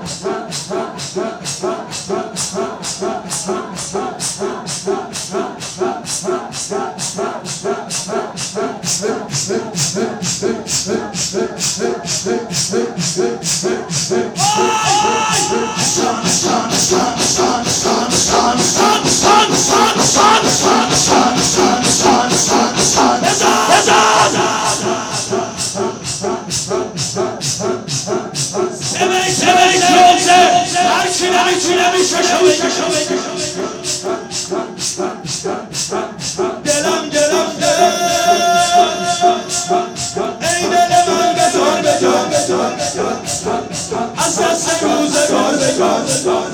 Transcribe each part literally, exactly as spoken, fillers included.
دلم دلم ای دل من بزار بزار از دست روزگار بگار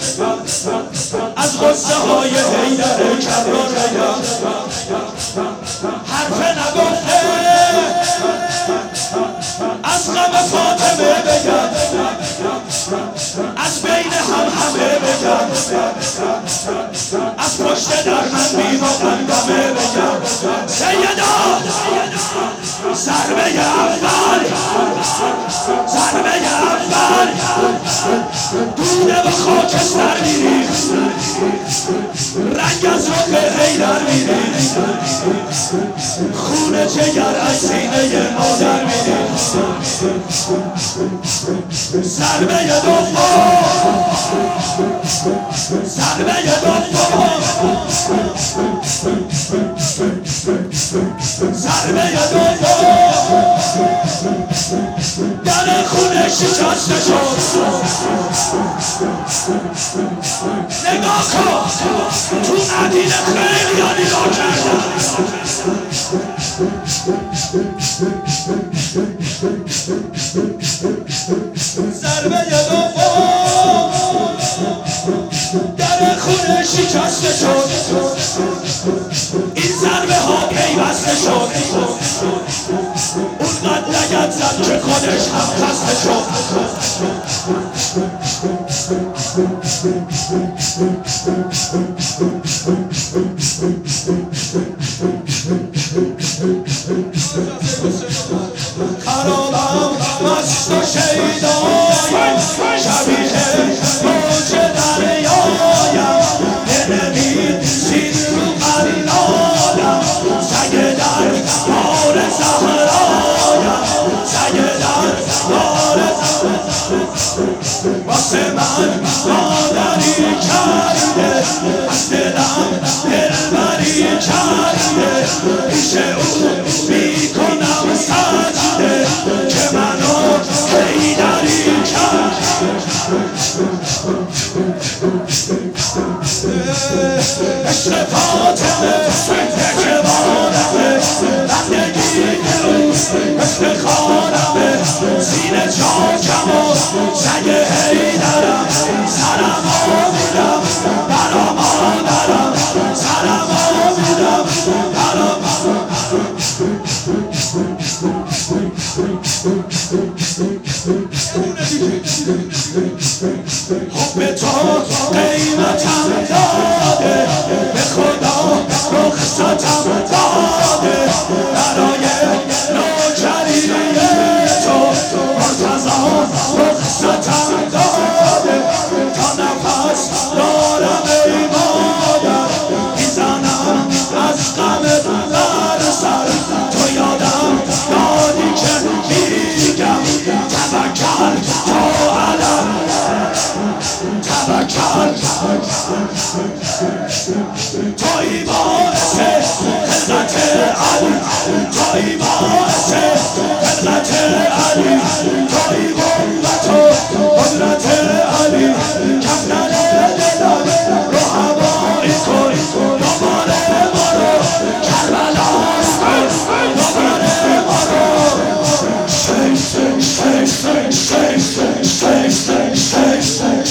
از غصه های حیدر کرار بگار حرف نگفته از غم فاطمه بگم از بین هم همه بگم از پشت در من بیم و قندمه بگم سیدان ضربه اول ضربه اول دونه به خاکستر میری رنگ از رخ حیدر میری خون جگر از سینه مادر میری ضربه دوم ضربه دوم ضربه دوم در خونه شکسته شد نگاه کن تو مدینه خیلی ها نگاه کردن ضربه دوم در خونه شکسته شد این ضربه ها پیوسته شد اون قد لگد زد که خودش هم خسته شد خرابم مست و شیدایم شبیه موج دریایم نمید زین رو قرینایم سگ در بار زهرایم سگ در بار واسه من مادری کرده از دلم دلبری کرده پیش او میکنم سجده که منو حیدری کرده عشق فاطمه که بارمه بندگی او عشق خانمه سینه چاکم و سگ حیدرم سرم آمیدم برا مادرم سرم آمیدم برا حب تو قیمتم داده به خدا رخصتم داده برای نوکری تو مرتضی رخصتم داده تا نفس دارم ای مادر میزنم از غم در سر تو یادم دادی که میگم توکل تو علم توکل توی باعث خلقت علی توی باعث خلقت علی توی قوت و قدرت علی کفتن دلم رو هوایی کن دوباره ما رو کربلا کن دوباره ما رو شیک شیک شیک شیک شیک شیک شیک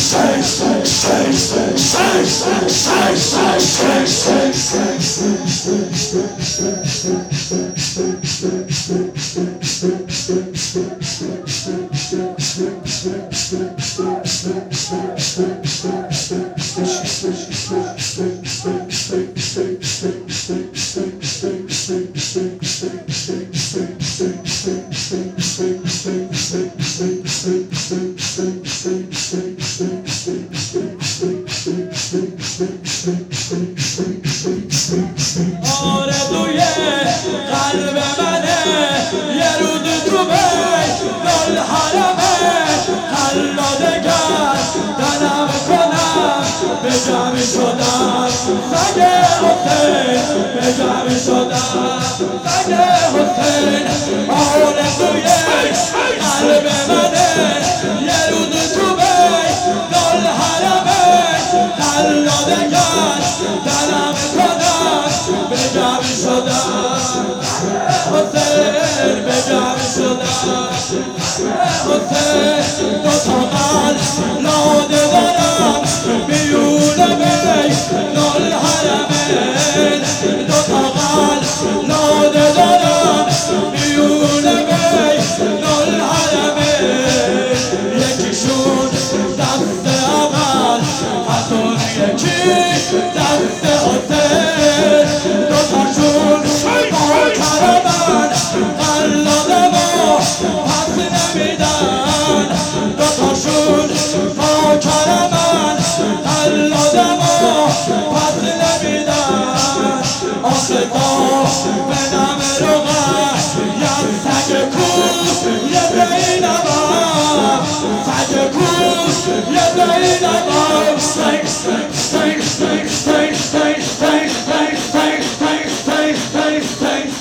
Shake, shake, shake, shake, shake, shake, shake, shake, shake, shake, shake, shake, shake, shake, shake, shake, shake, دگر دلم کنم به جمع شدم سگ حسین به جمع شدم سگ حسین آرزوی قلب منه یه روز تو بی دل حرمه تلا دگر دلم کنم به جمع شدم حسین به جمع شدم حسین دو تا قلب لاده دارم میونه بی نال حرمین دو تا قلب لاده دارم میونه بی نال حرمین یکیشون دست اول حسون یکی دست حسین دو تاشون با کرمن قلادم پس نمیدن دو تاشون با کرمن قلادم پس نمیدن آسفا به نم روغن یه سگ کوس یه زینبم سگ کوس یه زینبم سگ سگ سگ سگ سگ سگ سگ سگ سگ سگ سگ سگ